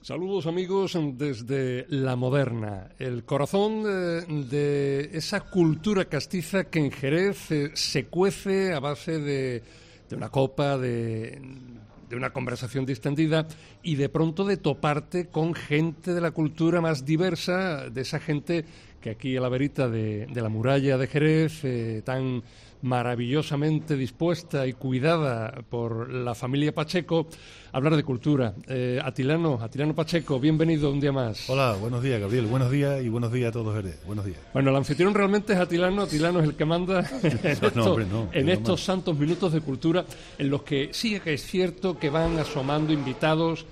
Saludos amigos desde La Moderna, el corazón de esa cultura castiza que en Jerez se cuece a base de una copa, de una conversación distendida y de pronto de toparte con gente de la cultura más diversa, de esa gente que aquí a la verita de la muralla de Jerez, tan maravillosamente dispuesta y cuidada por la familia Pacheco, hablar de cultura. Atilano Pacheco, bienvenido un día más. Hola, buenos días, Gabriel, buenos días y buenos días a todos, Jerez, buenos días. Bueno, el anfitrión realmente es Atilano es el que manda en estos santos minutos de cultura, en los que sí que es cierto que van asomando invitados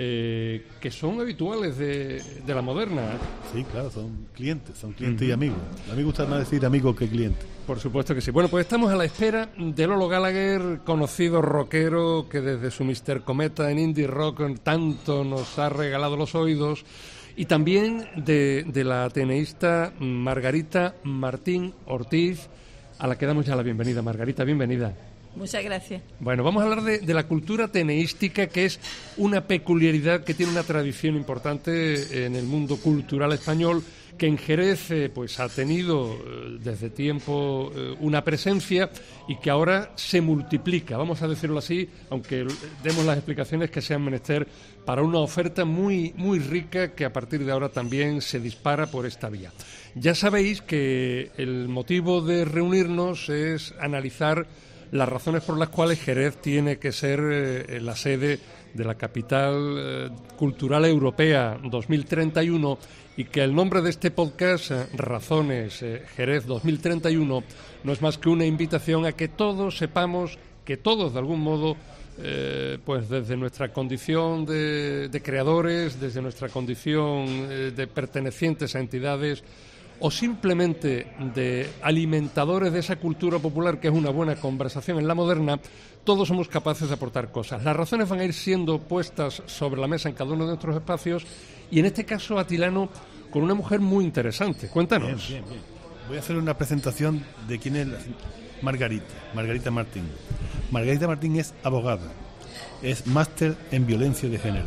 que son habituales de La Moderna. Sí, claro, son clientes y amigos. A mí me gusta más decir amigos que clientes. Por supuesto que sí. Bueno, pues estamos a la espera de Lolo Gallagher, conocido rockero que desde su Mr. Cometa en Indie Rock tanto nos ha regalado los oídos, y también de la ateneísta Margarita Martín Ortiz, a la que damos ya la bienvenida. Margarita, bienvenida. Muchas gracias. Bueno, vamos a hablar de la cultura ateneística, que es una peculiaridad que tiene una tradición importante en el mundo cultural español, que en Jerez pues ha tenido desde tiempo una presencia y que ahora se multiplica, vamos a decirlo así, aunque demos las explicaciones que sean menester, para una oferta muy, muy rica que a partir de ahora también se dispara por esta vía. Ya sabéis que el motivo de reunirnos es analizar las razones por las cuales Jerez tiene que ser la sede de la capital cultural europea 2031, y que el nombre de este podcast, Razones Jerez 2031, no es más que una invitación a que todos sepamos que todos, de algún modo, pues desde nuestra condición de creadores, desde nuestra condición de pertenecientes a entidades, o simplemente de alimentadores de esa cultura popular que es una buena conversación en La Moderna, todos somos capaces de aportar cosas. Las razones van a ir siendo puestas sobre la mesa en cada uno de nuestros espacios, y en este caso, Atilano, con una mujer muy interesante. Cuéntanos. Bien. Voy a hacer una presentación de quién es Margarita Martín. Margarita Martín es abogada, es máster en violencia de género,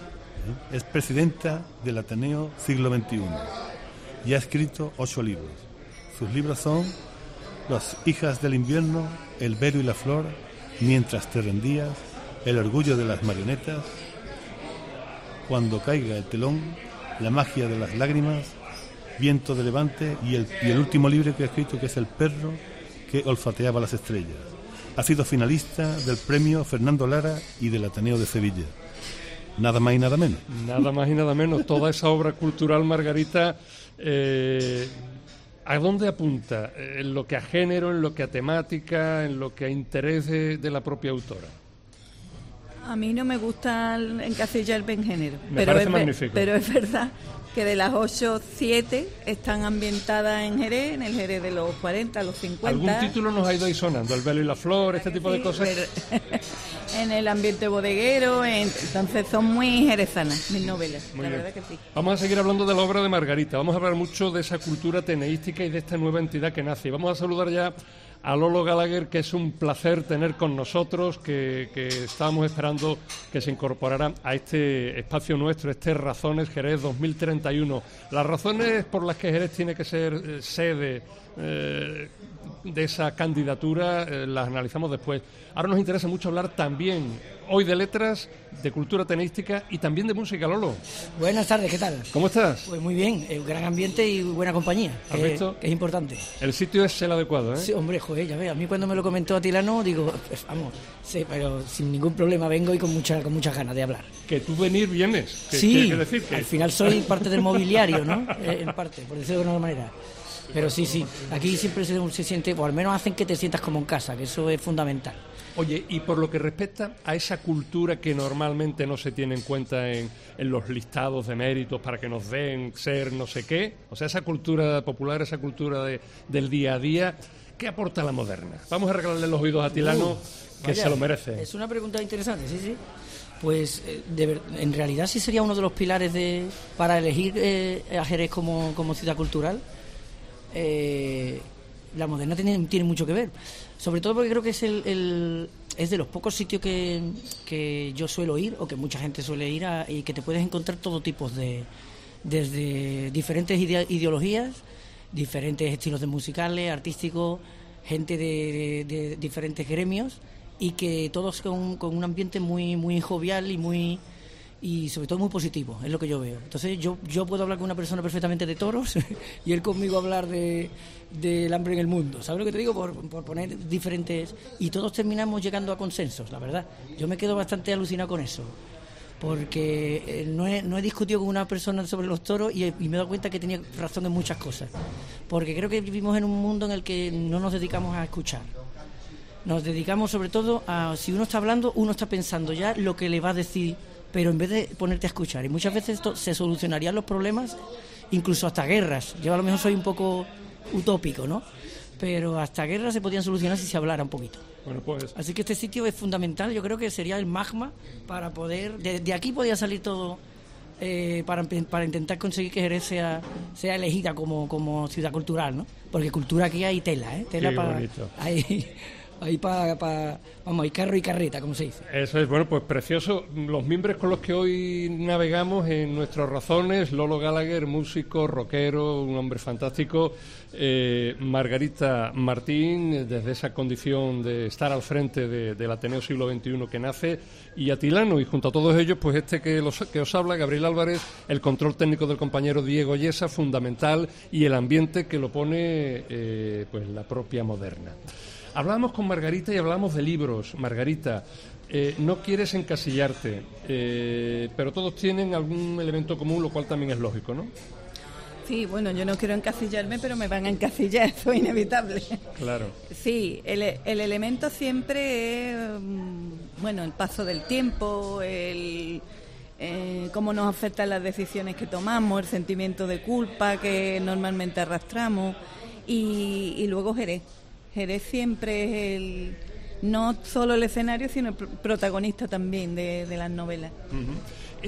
es presidenta del Ateneo Siglo XXI. Y ha escrito 8 libros. Sus libros son Las hijas del invierno, El velo y la flor, Mientras te rendías, El orgullo de las marionetas, Cuando caiga el telón, La magia de las lágrimas, Viento de levante y el último libro que ha escrito, que es El perro que olfateaba las estrellas. Ha sido finalista del premio Fernando Lara y del Ateneo de Sevilla. Nada más y nada menos. Nada más y nada menos. Toda esa obra cultural, Margarita, ¿a dónde apunta? ¿En lo que a género, en lo que a temática, en lo que a interés de la propia autora? A mí no me gusta encasillarme en género. Me parece magnífico. Pero es verdad que de las 8, 7 están ambientadas en Jerez, en el Jerez de los 40, los 50. Algún título nos ha ido ahí sonando, El velo y la flor, este tipo de cosas. En el ambiente bodeguero, entonces son muy jerezanas mis novelas, muy la bien. verdad que sí. Vamos a seguir hablando de la obra de Margarita, vamos a hablar mucho de esa cultura ateneística y de esta nueva entidad que nace. Y vamos a saludar ya a Lolo Gallagher, que es un placer tener con nosotros, que estábamos esperando que se incorporara a este espacio nuestro, Razones Jerez 2031. Las razones por las que Jerez tiene que ser sede de esa candidatura las analizamos después. Ahora nos interesa mucho hablar también hoy de letras, de cultura ateneística y también de música. Lolo, buenas tardes, ¿qué tal? ¿Cómo estás? Pues muy bien, gran ambiente y buena compañía, que es importante. El sitio es el adecuado, ¿eh? Sí, hombre, joder, ya ves, a mí cuando me lo comentó Atilano, digo, pues vamos, sí, pero sin ningún problema vengo y con muchas ganas de hablar. Que tú vienes. Sí, ¿qué decir? Que al final soy parte del mobiliario, ¿no? En parte, por decirlo de alguna manera. Pero sí, aquí siempre se siente, o al menos hacen que te sientas como en casa, que eso es fundamental. Oye, y por lo que respecta a esa cultura que normalmente no se tiene en cuenta en los listados de méritos para que nos den ser no sé qué, o sea, esa cultura popular, esa cultura del día a día, ¿qué aporta La Moderna? Vamos a regalarle los oídos a Atilano, que vaya, se lo merece. Es una pregunta interesante, sí. Pues en realidad sí sería uno de los pilares para elegir a Jerez como ciudad cultural. La Moderna tiene mucho que ver, sobre todo porque creo que es es de los pocos sitios que yo suelo ir, o que mucha gente suele ir, y que te puedes encontrar todo tipo desde diferentes ideologías, diferentes estilos de musicales, artísticos, gente de diferentes gremios, y que todos con un ambiente muy, muy jovial y sobre todo muy positivo, es lo que yo veo. Entonces yo puedo hablar con una persona perfectamente de toros y él conmigo hablar del hambre en el mundo, ¿sabes lo que te digo? Por poner diferentes, y todos terminamos llegando a consensos, la verdad. Yo me quedo bastante alucinado con eso, porque no he discutido con una persona sobre los toros y me he dado cuenta que tenía razón en muchas cosas, porque creo que vivimos en un mundo en el que no nos dedicamos a escuchar. Nos dedicamos sobre todo a, si uno está hablando, uno está pensando ya lo que le va a decir, pero en vez de ponerte a escuchar. Y muchas veces se solucionarían los problemas, incluso hasta guerras. Yo a lo mejor soy un poco utópico, ¿no? Pero hasta guerras se podían solucionar si se hablara un poquito. Bueno, pues... Así que este sitio es fundamental. Yo creo que sería el magma para poder... De aquí podía salir todo para intentar conseguir que Jerez sea elegida como ciudad cultural, ¿no? Porque cultura aquí hay tela, ¿eh? Tela para... Ahí hay carro y carreta, como se dice. Eso es, bueno, pues precioso. Los mimbres con los que hoy navegamos en nuestros razones: Lolo Gallagher, músico, rockero, un hombre fantástico, Margarita Martín, desde esa condición de estar al frente del Ateneo Siglo XXI que nace, y Atilano, y junto a todos ellos, pues que os habla, Gabriel Álvarez, el control técnico del compañero Diego Yesa, fundamental, y el ambiente que lo pone pues la propia Moderna. Hablábamos con Margarita y hablábamos de libros. Margarita, no quieres encasillarte, pero todos tienen algún elemento común, lo cual también es lógico, ¿no? Sí, bueno, yo no quiero encasillarme, pero me van a encasillar, eso es inevitable. Claro. Sí, el elemento siempre es, bueno, el paso del tiempo, cómo nos afectan las decisiones que tomamos, el sentimiento de culpa que normalmente arrastramos, y luego Jerez. Jerez siempre es no solo el escenario, sino el protagonista también de las novelas. Uh-huh.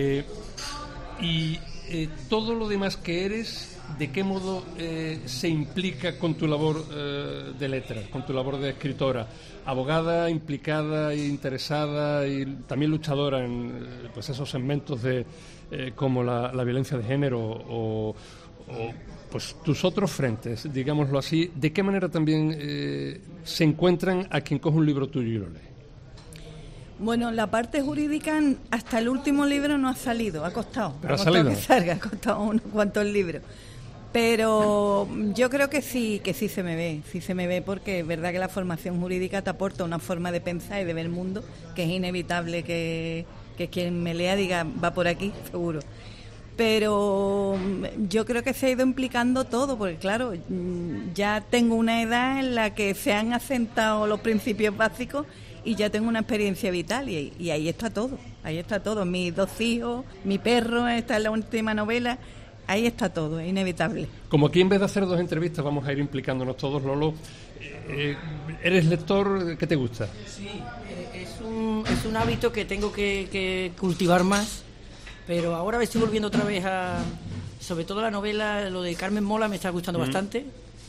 Y todo lo demás que eres, ¿de qué modo se implica con tu labor de letras, con tu labor de escritora? Abogada, implicada e interesada, y también luchadora en pues esos segmentos como la violencia de género o pues tus otros frentes, digámoslo así. ¿De qué manera también se encuentran a quien coge un libro tuyo y lo lee? Bueno, la parte jurídica hasta el último libro no ha salido, ha costado. ¿Pero ha salido? Que salga, ha costado unos cuantos libros. Pero yo creo que sí se me ve, porque es verdad que la formación jurídica te aporta una forma de pensar y de ver el mundo que es inevitable que quien me lea diga, va por aquí, seguro. Pero yo creo que se ha ido implicando todo, porque claro, ya tengo una edad en la que se han asentado los principios básicos y ya tengo una experiencia vital, y ahí está todo, mis 2 hijos, mi perro, esta es la última novela, ahí está todo, es inevitable. Como aquí en vez de hacer 2 entrevistas vamos a ir implicándonos todos, Lolo, ¿eres lector? ¿Qué te gusta? Sí, es un hábito que tengo que cultivar más. Pero ahora me estoy volviendo otra vez sobre todo la novela, lo de Carmen Mola me está gustando bastante,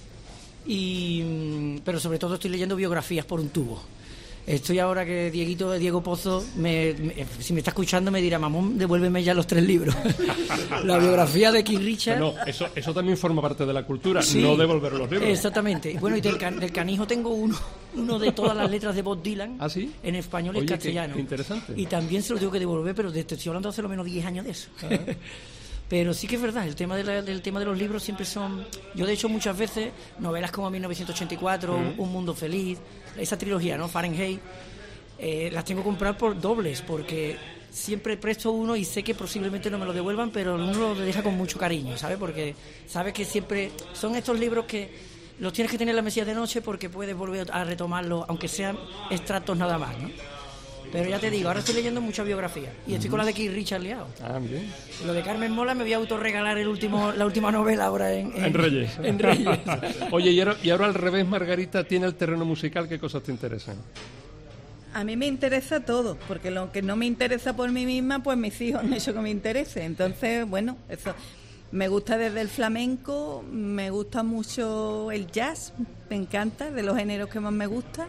pero sobre todo estoy leyendo biografías por un tubo. Estoy ahora que Diego Pozo, si me está escuchando me dirá, mamón, devuélveme ya los 3 libros. La biografía de Keith Richards. No, eso también forma parte de la cultura, sí, no devolver los libros. Exactamente. Bueno, y del Canijo tengo uno de todas las letras de Bob Dylan. ¿Ah, sí? En español y en castellano. Qué interesante. Y también se lo tengo que devolver, pero estoy hablando hace lo menos 10 años de eso. Pero sí que es verdad, el tema de los libros siempre son... Yo, de hecho, muchas veces, novelas como 1984, Un mundo feliz, esa trilogía, ¿no? Fahrenheit, las tengo que comprar por dobles, porque siempre presto uno y sé que posiblemente no me lo devuelvan, pero uno lo deja con mucho cariño, ¿sabes? Porque sabes que siempre son estos libros que los tienes que tener en la mesilla de noche porque puedes volver a retomarlos, aunque sean extractos nada más, ¿no? Pero ya te digo, ahora estoy leyendo mucha biografía y estoy con la de Keith Richards liado. Ah, bien. Lo de Carmen Mola me voy a autorregalar la última novela ahora en Reyes. En Reyes. Oye, y ahora al revés, Margarita, tiene el terreno musical, ¿qué cosas te interesan? A mí me interesa todo, porque lo que no me interesa por mí misma, pues mis hijos han hecho que me interese. Entonces, bueno, eso. Me gusta desde el flamenco, me gusta mucho el jazz, me encanta, de los géneros que más me gusta.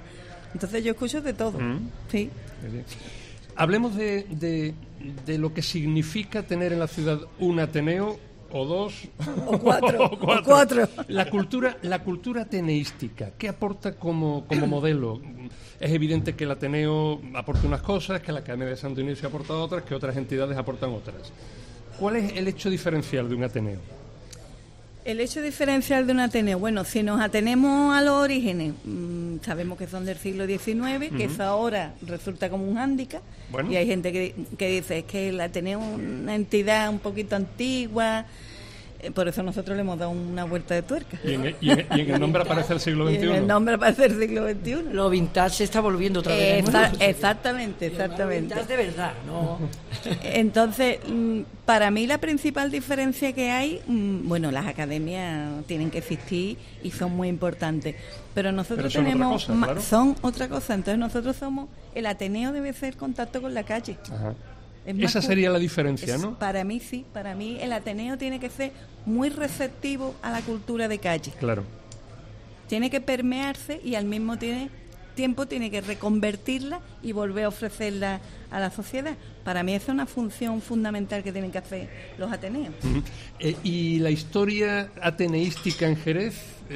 Entonces yo escucho de todo, sí. Hablemos de lo que significa tener en la ciudad un Ateneo, o dos, o cuatro. La cultura ateneística, ¿qué aporta como modelo? Es evidente que el Ateneo aporta unas cosas, que la Academia de Santo Inicio aporta otras, que otras entidades aportan otras. ¿Cuál es el hecho diferencial de un Ateneo? El hecho diferencial de un Ateneo, bueno, si nos atenemos a los orígenes, sabemos que son del siglo XIX, que eso ahora resulta como un hándicap, y hay gente que dice que el Ateneo es una entidad un poquito antigua, por eso nosotros le hemos dado una vuelta de tuerca. Y en el nombre aparece el siglo XXI. Y en el nombre aparece el siglo XXI. Lo vintage se está volviendo otra vez. Exactamente. Lo vintage de verdad, ¿no? Entonces, para mí la principal diferencia que hay, bueno, las academias tienen que existir y son muy importantes, pero nosotros tenemos... Son otra cosa, entonces nosotros somos... El Ateneo debe ser contacto con la calle. Ajá. Esa sería la diferencia, ¿no? Para mí sí, para mí el Ateneo tiene que ser muy receptivo a la cultura de calle. Claro. Tiene que permearse y al mismo tiempo tiene que reconvertirla y volver a ofrecerla a la sociedad. Para mí esa es una función fundamental que tienen que hacer los Ateneos. Y la historia ateneística en Jerez,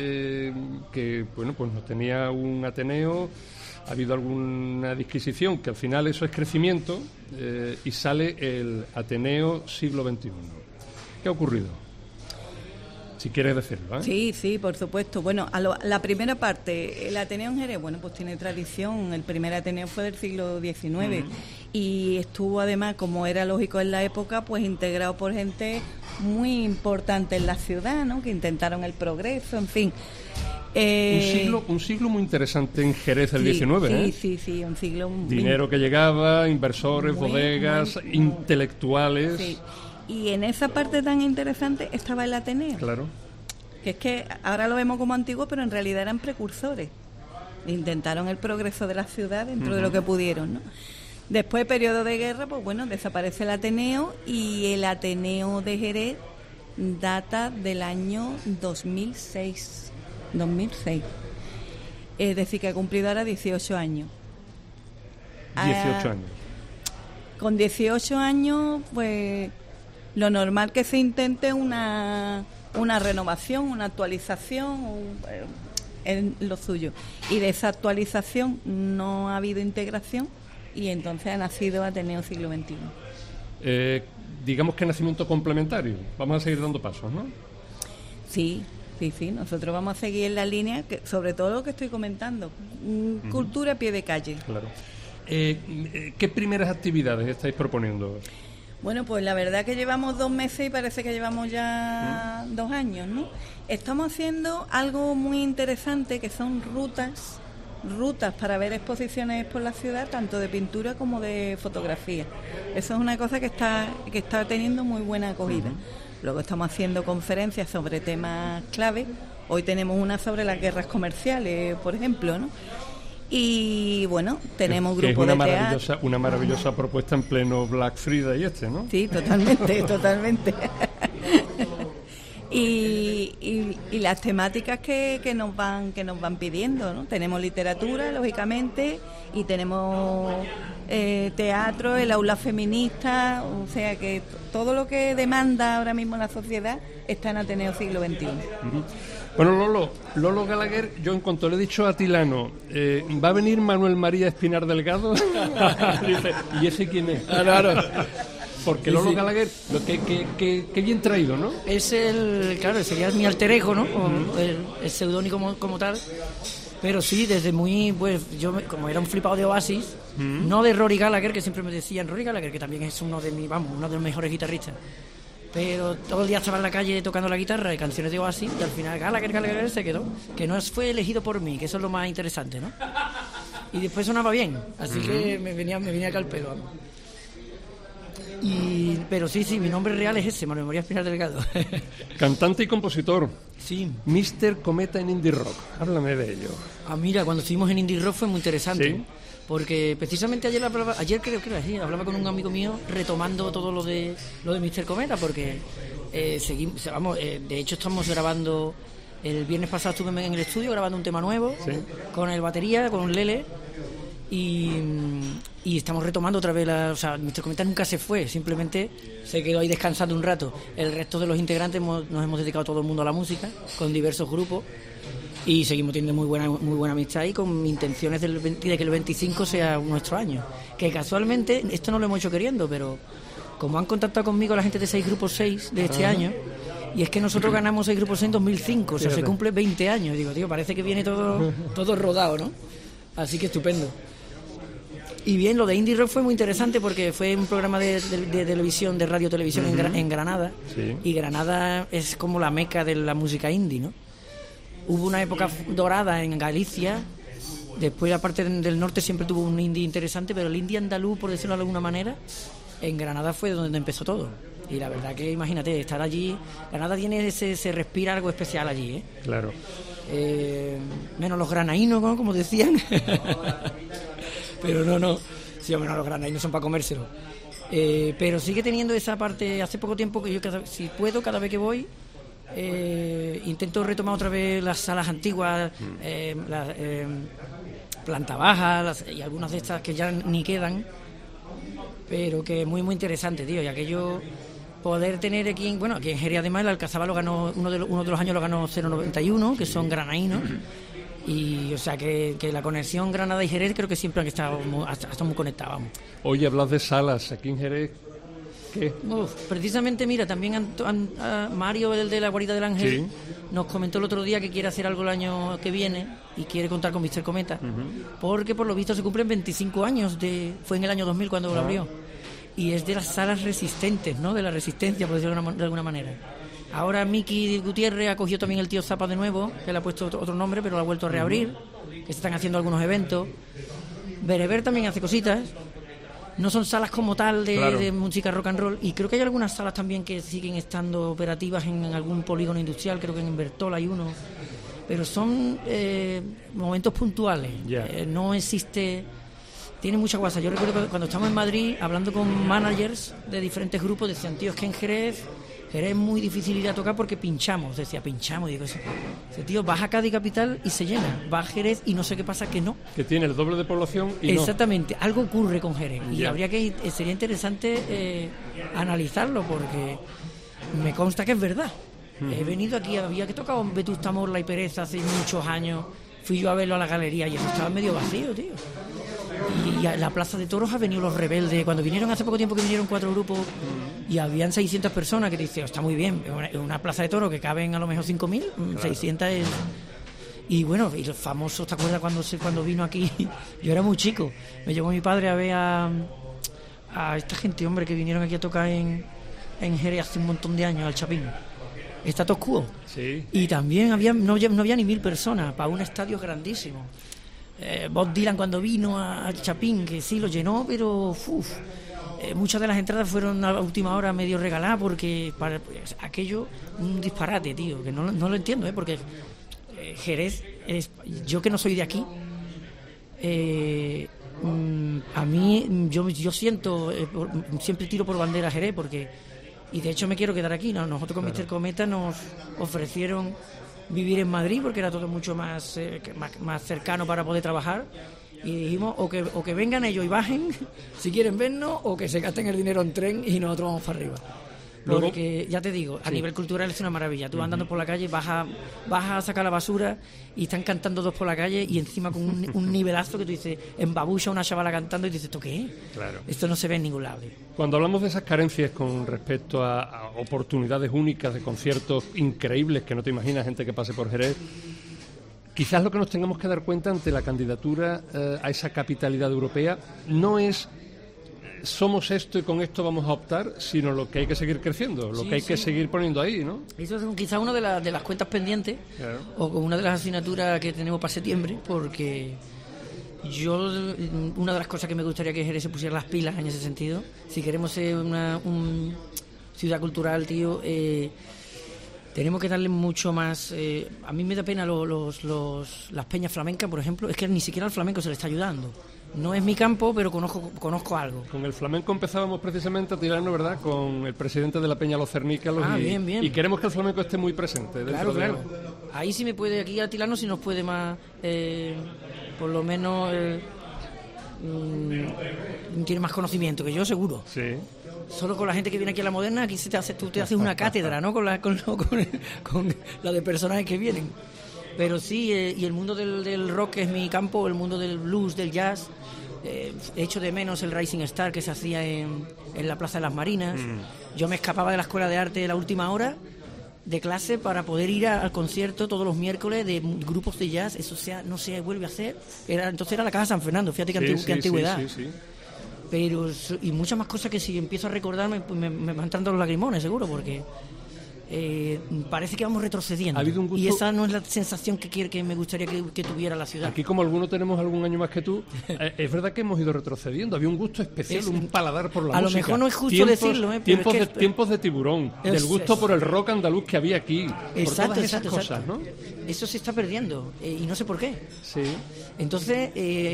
que bueno, pues no tenía un Ateneo... Ha habido alguna disquisición, que al final eso es crecimiento, y sale el Ateneo siglo XXI. ¿Qué ha ocurrido? Si quieres decirlo, ¿eh? Sí, por supuesto. Bueno, la primera parte, el Ateneo en Jerez, bueno, pues tiene tradición. El primer Ateneo fue del siglo XIX y estuvo además, como era lógico en la época, pues integrado por gente muy importante en la ciudad, ¿no? Que intentaron el progreso, en fin. Un siglo muy interesante en Jerez del XIX, Sí, un siglo... Dinero que llegaba, inversores, bodegas, intelectuales... Sí. Y en esa parte tan interesante estaba el Ateneo. Claro. Que es que ahora lo vemos como antiguo, pero en realidad eran precursores. Intentaron el progreso de la ciudad dentro de lo que pudieron, ¿no? Después, periodo de guerra, pues bueno, desaparece el Ateneo y el Ateneo de Jerez data del año 2006. Es decir, que ha cumplido ahora 18 años. 18 años. Con 18 años, pues lo normal que se intente una renovación, una actualización, en lo suyo. Y de esa actualización no ha habido integración y entonces ha nacido Ateneo siglo XXI. Digamos que nacimiento complementario. Vamos a seguir dando pasos, ¿no? Sí, nosotros vamos a seguir en la línea, sobre todo lo que estoy comentando, cultura a pie de calle. Claro. ¿Qué primeras actividades estáis proponiendo? Bueno, pues la verdad que llevamos 2 meses y parece que llevamos ya 2 años, ¿no? Estamos haciendo algo muy interesante, que son rutas para ver exposiciones por la ciudad, tanto de pintura como de fotografía. Eso es una cosa que está teniendo muy buena acogida. Luego estamos haciendo conferencias sobre temas clave. Hoy tenemos una sobre las guerras comerciales, por ejemplo, ¿no? Y bueno, tenemos grupos de teatro. Una maravillosa propuesta en pleno Black Friday ¿no? Sí, totalmente. Y las temáticas que nos van pidiendo, ¿no? Tenemos literatura, lógicamente, y tenemos teatro, el aula feminista, o sea que todo lo que demanda ahora mismo la sociedad está en Ateneo siglo XXI. Bueno, Lolo Gallagher, yo en cuanto le he dicho a Tilano, ¿va a venir Manuel María Espinar Delgado? Dice, ¿y ese quién es? Claro. Porque Lolo Gallagher, que bien traído, ¿no? Es sería mi alter ego, ¿no? El seudónimo como tal. Pero sí, desde muy, pues yo como era un flipado de Oasis, no de Rory Gallagher, que siempre me decían Rory Gallagher, que también es uno de los mejores guitarristas. Pero todo el día estaba en la calle tocando la guitarra de canciones de Oasis y al final Gallagher se quedó. Que no fue elegido por mí, que eso es lo más interesante, ¿no? Y después sonaba bien, así que me venía acá al pelo. Pero sí, mi nombre real es ese, Manuel María Espinar Delgado. Cantante y compositor. Sí. Mr. Cometa en Indie Rock. Háblame de ello. Mira, cuando estuvimos en Indie Rock fue muy interesante. ¿Sí? Porque precisamente ayer creo que era así, hablaba con un amigo mío retomando todo lo de Mr. Cometa, porque de hecho estamos grabando El viernes pasado estuve en el estudio grabando un tema nuevo, Sí. con el batería, con Lele, y estamos retomando otra vez o sea, Mr. Cometa nunca se fue, simplemente se quedó ahí descansando un rato. El resto de los integrantes nos hemos dedicado todo el mundo a la música, con diversos grupos, y seguimos teniendo muy buena amistad, y con intenciones de que el 25 sea nuestro año, que casualmente esto no lo hemos hecho queriendo, pero como han contactado conmigo la gente de 6 grupos 6 de este año, y es que nosotros ganamos 6 grupos 6 en 2005, o sea, se cumple 20 años. Digo, tío, parece que viene todo rodado, ¿no? Así que estupendo. Y bien, lo de Indie Rock fue muy interesante porque fue un programa de televisión, de radio televisión en Granada. Sí. Y Granada es como la meca de la música indie, ¿no? Hubo una época dorada en Galicia, después la parte del norte siempre tuvo un indie interesante, pero el indie andaluz, por decirlo de alguna manera, en Granada fue donde empezó todo. Y la verdad que imagínate, estar allí, Granada tiene se respira algo especial allí, ¿eh? Claro. Menos los granaínos, ¿no? Como decían. Pero no, sí, menos los granaínos son para comérselo. Pero sigue teniendo esa parte. Hace poco tiempo que yo, si puedo, cada vez que voy, intento retomar otra vez las salas antiguas, planta baja, y algunas de estas que ya ni quedan, pero que es muy muy interesante, tío. Y aquello, poder tener aquí en Jerez, además el Alcazaba lo ganó, uno de los años lo ganó 091, que son granaínos. Y o sea que la conexión Granada y Jerez creo que siempre han estado muy conectados. Oye, hablas de salas aquí en Jerez. ¿Qué? Precisamente, mira, también Mario, el de la Guarida del Ángel, Sí. nos comentó el otro día que quiere hacer algo el año que viene y quiere contar con Mr. Cometa, porque por lo visto se cumplen 25 años, fue en el año 2000 cuando lo abrió, y es de las salas resistentes, ¿no? De la resistencia, por decirlo de alguna manera. Ahora Miki Gutiérrez ha cogido también el Tío Zapa de nuevo, que le ha puesto otro nombre, pero lo ha vuelto a reabrir, que se están haciendo algunos eventos. Bereber también hace cositas. No son salas como tal de música rock and roll, y creo que hay algunas salas también que siguen estando operativas en algún polígono industrial, creo que en Bertol hay uno, pero son momentos puntuales. No existe, tiene mucha guasa. Yo recuerdo que cuando estamos en Madrid hablando con managers de diferentes grupos, decían, tío, es que en Jerez es muy difícil ir a tocar porque pinchamos. Digo, ese tío, vas a Cádiz capital y se llena, va a Jerez y no sé qué pasa que no. Que tiene el doble de población y exactamente, algo ocurre con Jerez. Y sería interesante analizarlo, porque me consta que es verdad. He venido aquí, había que tocar Vetusta Morla y Pérez hace muchos años, fui yo a verlo a la galería y eso estaba medio vacío, tío. Y a la Plaza de Toros ha venido Los Rebeldes. Cuando vinieron hace poco tiempo, que vinieron 4 grupos y habían 600 personas, que te dice, está muy bien, una Plaza de Toros que caben a lo mejor 5.000, 600 es... Y bueno, y los famosos, ¿te acuerdas cuando vino aquí? Yo era muy chico, me llevó mi padre a ver a esta gente, hombre, que vinieron aquí a tocar en Jerez hace un montón de años, al Chapín. Status Quo. Sí. Y también no había ni 1.000 personas para un estadio grandísimo. Bob Dylan cuando vino al Chapín, que sí lo llenó, pero muchas de las entradas fueron a última hora medio regaladas, porque aquello un disparate, tío, que no lo entiendo, porque Jerez, yo que no soy de aquí, a mí yo siento, siempre tiro por bandera Jerez, y de hecho me quiero quedar aquí. Nosotros con Mr. Cometa nos ofrecieron vivir en Madrid porque era todo mucho más cercano para poder trabajar, y dijimos o que vengan ellos y bajen si quieren vernos, o que se gasten el dinero en tren y nosotros vamos para arriba. Porque ya te digo, a nivel cultural es una maravilla. Tú andando por la calle, vas a sacar la basura y están cantando 2 por la calle, y encima con un nivelazo que tú dices, embabucha una chavala cantando, y dices, ¿esto qué es? Claro. Esto no se ve en ningún lado. Cuando hablamos de esas carencias con respecto a oportunidades únicas de conciertos increíbles que no te imaginas, gente que pase por Jerez, quizás lo que nos tengamos que dar cuenta ante la candidatura a esa capitalidad europea no es somos esto y con esto vamos a optar, sino lo que hay que seguir creciendo, lo que hay que seguir poniendo ahí, ¿no? Eso es quizá una de las cuentas pendientes, claro, o una de las asignaturas que tenemos para septiembre, porque una de las cosas que me gustaría que Jerez se pusiera las pilas en ese sentido, si queremos ser una ciudad cultural, tío, tenemos que darle mucho más. A mí me da pena las peñas flamencas, por ejemplo, es que ni siquiera al flamenco se le está ayudando. No es mi campo, pero conozco algo. Con el flamenco empezábamos precisamente a tirarnos, ¿verdad?, con el presidente de la Peña Los Cernícalos, bien. Y queremos que el flamenco esté muy presente. Claro. Ahí sí me puede, aquí Atilano sí nos puede más, por lo menos tiene más conocimiento que yo, seguro. Sí. Solo con la gente que viene aquí a la Moderna, aquí tú te haces una cátedra, ¿no? Con la de personajes que vienen. Pero sí, y el mundo del rock, que es mi campo, el mundo del blues, del jazz, echo de menos el Rising Star que se hacía en la Plaza de las Marinas. Yo me escapaba de la escuela de arte de la última hora de clase para poder ir al concierto todos los miércoles de grupos de jazz. Eso no se vuelve a hacer. Entonces era la Casa San Fernando, fíjate qué antigüedad. Sí. Pero, y muchas más cosas que si empiezo a recordarme pues me van entrando los lagrimones, seguro, porque parece que vamos retrocediendo. ¿Ha habido un gusto? Y esa no es la sensación que me gustaría que tuviera la ciudad. Aquí, como algunos tenemos algún año más que tú, es verdad que hemos ido retrocediendo. Había un gusto especial, un paladar por la música. A lo mejor no es justo decirlo, tiempos de Tiburón, del gusto por el rock andaluz que había aquí, por todas esas cosas, ¿no? Eso se está perdiendo, y no sé por qué. Sí. Entonces,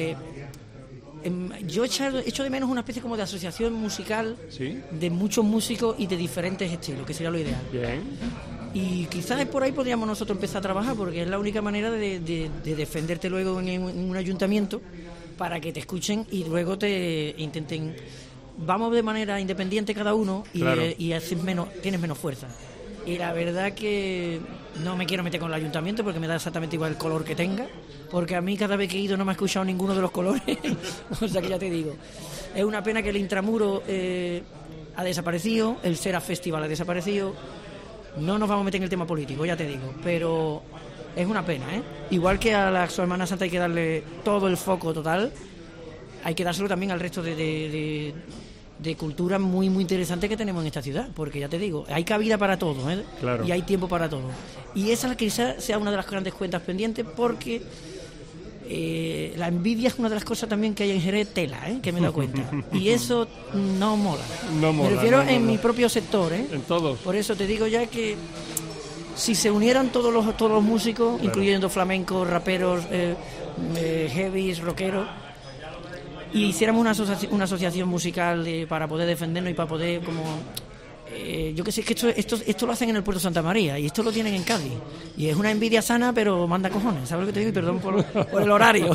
yo echo de menos una especie como de asociación musical, ¿sí?, de muchos músicos y de diferentes estilos, que sería lo ideal. Bien. Y quizás por ahí podríamos nosotros empezar a trabajar, porque es la única manera de defenderte luego en un ayuntamiento, para que te escuchen y luego te intenten. Vamos de manera independiente cada uno y, claro, y tienes menos fuerza. Y la verdad que no me quiero meter con el ayuntamiento porque me da exactamente igual el color que tenga, porque a mí cada vez que he ido no me ha escuchado ninguno de los colores. O sea que ya te digo, es una pena que el Intramuro ha desaparecido, el Sera Festival ha desaparecido. No nos vamos a meter en el tema político, ya te digo, pero es una pena, ¿eh? Igual que a la Semana Santa hay que darle todo el foco total, hay que dárselo también al resto de cultura muy muy interesante que tenemos en esta ciudad, porque ya te digo, hay cabida para todo, ¿eh? Claro. Y hay tiempo para todo. Y esa quizás sea una de las grandes cuentas pendientes, porque la envidia es una de las cosas también que hay en Jerez, tela, que me he dado cuenta. Y eso no mola. No mola. Me refiero no en mola. mi propio sector, En todos. Por eso te digo ya que si se unieran todos los músicos, claro, incluyendo flamencos, raperos, heavies, rockeros, y hiciéramos una asociación musical para poder defendernos y para poder como yo que sé, que esto lo hacen en el Puerto Santa María y esto lo tienen en Cádiz y es una envidia sana, pero manda cojones, ¿sabes lo que te digo? Y perdón por el horario.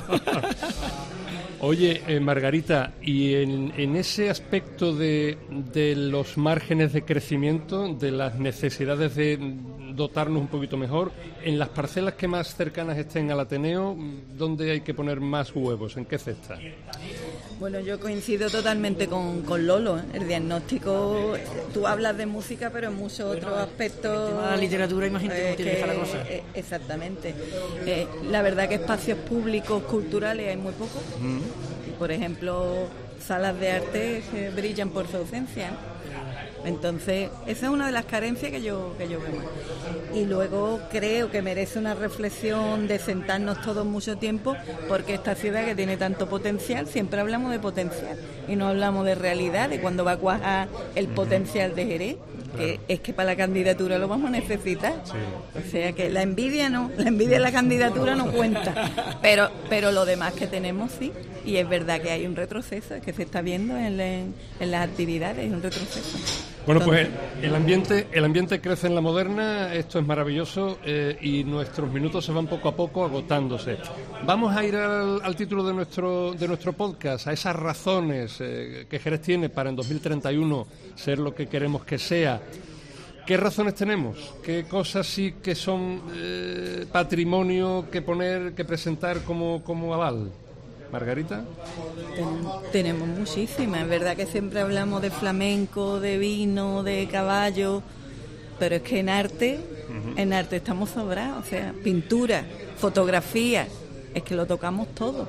Oye, Margarita, y en ese aspecto de los márgenes de crecimiento, de las necesidades de dotarnos un poquito mejor, en las parcelas que más cercanas estén al Ateneo, ¿dónde hay que poner más huevos? ¿En qué cesta? Bueno, yo coincido totalmente con Lolo, ¿eh? El diagnóstico, tú hablas de música, pero en muchos otros aspectos. El tema de la literatura, imagínate cómo tiene que dejar la cosa. Exactamente. La verdad que espacios públicos, culturales, hay muy pocos. Por ejemplo, salas de arte que brillan por su ausencia. Entonces, esa es una de las carencias que yo veo más. Y luego creo que merece una reflexión de sentarnos todos mucho tiempo, porque esta ciudad que tiene tanto potencial, siempre hablamos de potencial y no hablamos de realidad, de cuándo va a cuajar el potencial de Jerez, que es que para la candidatura lo vamos a necesitar. Sí. O sea que la envidia de la candidatura no cuenta, pero lo demás que tenemos sí. Y es verdad que hay un retroceso, que se está viendo en las actividades, un retroceso. Bueno, pues el ambiente crece en la Moderna, esto es maravilloso y nuestros minutos se van poco a poco agotándose. Vamos a ir al título de nuestro podcast, a esas razones que Jerez tiene para en 2031 ser lo que queremos que sea. ¿Qué razones tenemos? ¿Qué cosas sí que son patrimonio que presentar como aval? ¿Margarita? Tenemos muchísimas, es verdad que siempre hablamos de flamenco, de vino, de caballo, pero es que en arte estamos sobrados, o sea, pintura, fotografía, es que lo tocamos todo.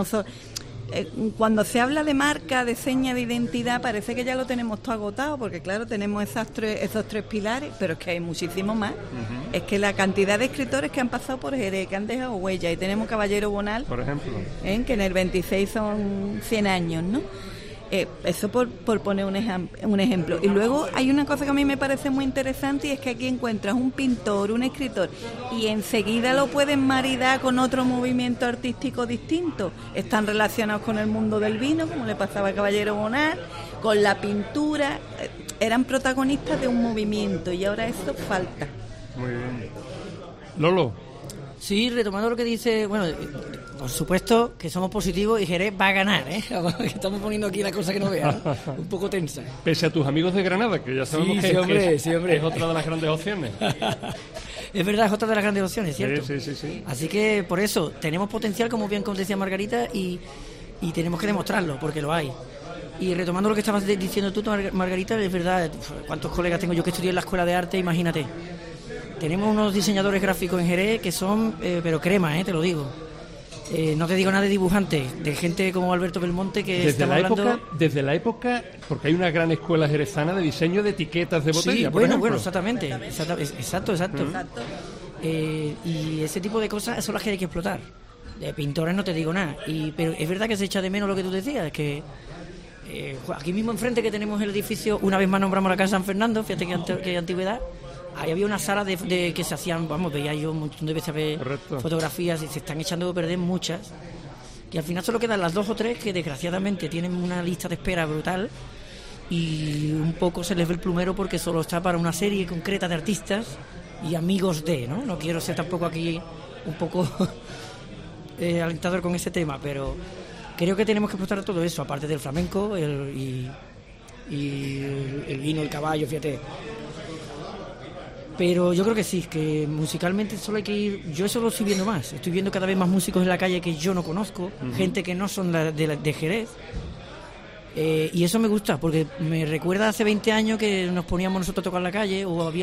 Cuando se habla de marca, de seña de identidad, parece que ya lo tenemos todo agotado, porque claro, tenemos esos tres pilares, pero es que hay muchísimos más. Es que la cantidad de escritores que han pasado por Jerez, que han dejado huella, y tenemos Caballero Bonal, por ejemplo, que en el 26 son 100 años, ¿no? Eso por poner un ejemplo. Y luego hay una cosa que a mí me parece muy interesante, y es que aquí encuentras un pintor, un escritor, y enseguida lo pueden maridar con otro movimiento artístico distinto. Están relacionados con el mundo del vino, como le pasaba a Caballero Bonal, con la pintura. Eran protagonistas de un movimiento y ahora eso falta. Muy bien. Lolo. Sí, retomando lo que dice, bueno, por supuesto que somos positivos y Jerez va a ganar, ¿eh? Estamos poniendo aquí la cosa que no veas, ¿no? Un poco tensa. Pese a tus amigos de Granada, que ya sabemos Sí, que, sí, hombre, es, sí, hombre. es otra de las grandes opciones. Es verdad, es otra de las grandes opciones, ¿cierto? Sí. Así que por eso tenemos potencial, como bien decía Margarita, y tenemos que demostrarlo, porque lo hay. Y retomando lo que estabas diciendo tú, Margarita, es verdad, cuántos colegas tengo yo que estudié en la Escuela de Arte, imagínate. Tenemos unos diseñadores gráficos en Jerez que son, pero crema, te lo digo. No te digo nada de dibujantes, de gente como Alberto Belmonte que desde la época, porque hay una gran escuela jerezana de diseño de etiquetas de botella, sí, por ejemplo. exactamente. Exacto. Y ese tipo de cosas son las que hay que explotar. De pintores no te digo nada. Pero es verdad que se echa de menos lo que tú decías, que aquí mismo enfrente que tenemos el edificio, una vez más nombramos la Casa San Fernando, fíjate que antigüedad. Ahí había una sala de que se hacían, veía yo un montón de veces a ver fotografías y se están echando de perder muchas. Y al final solo quedan las 2 o 3 que desgraciadamente tienen una lista de espera brutal y un poco se les ve el plumero porque solo está para una serie concreta de artistas y amigos de, ¿no? No quiero ser tampoco aquí un poco alentador con ese tema, pero creo que tenemos que explotar todo eso, aparte del flamenco y el vino, el caballo, fíjate. Pero yo creo que sí, que musicalmente solo hay que ir. Yo eso lo estoy viendo más. Estoy viendo cada vez más músicos en la calle que yo no conozco, gente que no son de Jerez. Y eso me gusta, porque me recuerda hace 20 años que nos poníamos nosotros a tocar en la calle, o había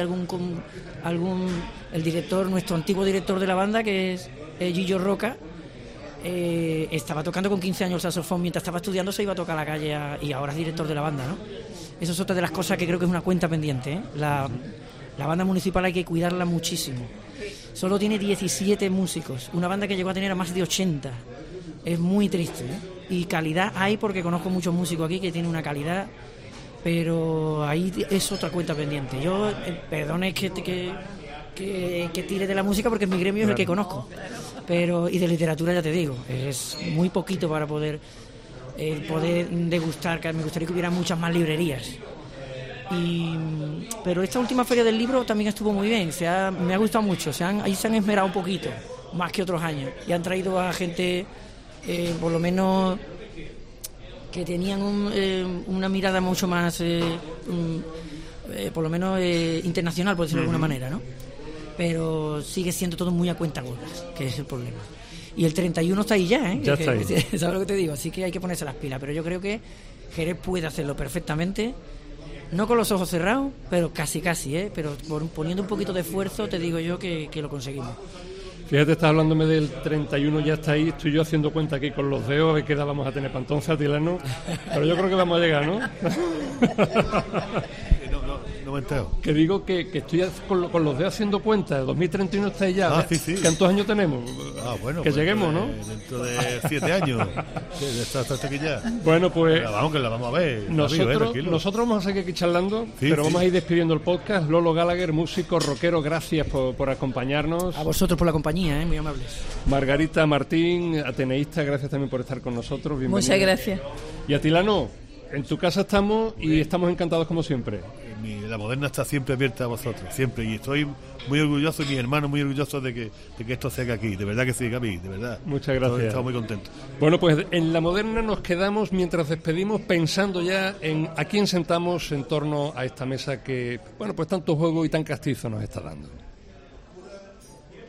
el director, nuestro antiguo director de la banda, que es Gillo Roca, estaba tocando con 15 años el saxofón, mientras estaba estudiando se iba a tocar a la calle y ahora es director de la banda, ¿no? Eso es otra de las cosas que creo que es una cuenta pendiente, ¿eh? La banda municipal hay que cuidarla muchísimo. Solo tiene 17 músicos, una banda que llegó a tener a más de 80. Es muy triste, ¿eh? Y calidad hay, porque conozco muchos músicos aquí que tienen una calidad, pero ahí es otra cuenta pendiente. Yo, perdone que tire de la música porque es mi gremio, es el que conozco. Y de literatura ya te digo, es muy poquito para poder degustar, que me gustaría que hubiera muchas más librerías. Pero esta última feria del libro también estuvo muy bien, me ha gustado mucho, ahí se han esmerado un poquito, más que otros años, y han traído a gente, por lo menos, que tenían una mirada mucho más, por lo menos, internacional, por decirlo de alguna manera, ¿no? Pero sigue siendo todo muy a cuentagotas, que es el problema. Y el 31 está ahí ya, ¿eh? Ya está ahí. ¿Sabes lo que te digo? Así que hay que ponerse las pilas, pero yo creo que Jerez puede hacerlo perfectamente. No con los ojos cerrados, pero casi, ¿eh? Pero poniendo un poquito de esfuerzo, te digo yo que lo conseguimos. Fíjate, estás hablándome del 31, ya está ahí. Estoy yo haciendo cuenta aquí con los dedos a ver qué edad vamos a tener para entonces, Atilano. Pero yo creo que vamos a llegar, ¿no? No me entero. Que digo que estoy con los dedos haciendo cuenta. 2031 está ahí ya. Sí. ¿Cuántos años tenemos? Bueno. Que pues, lleguemos, ¿no? Dentro de 7 años. Hasta aquí ya. Bueno, pues... Pero vamos, que la vamos a ver. Nosotros vamos a seguir aquí charlando, pero vamos a ir despidiendo el podcast. Lolo Gallagher, músico, rockero, gracias por acompañarnos. A vosotros por la compañía, muy amables. Margarita Martín, ateneísta, gracias también por estar con nosotros. Bienvenida. Muchas gracias. Y Atilano, en tu casa estamos y estamos encantados como siempre. La Moderna está siempre abierta a vosotros, siempre, y estoy muy orgulloso y mis hermanos muy orgullosos de que esto sea aquí, de verdad que sí, Gaby, de verdad. Muchas gracias. Estamos muy contentos. Bueno, pues en La Moderna nos quedamos mientras despedimos pensando ya en a quién sentamos en torno a esta mesa que, bueno, pues tanto juego y tan castizo nos está dando.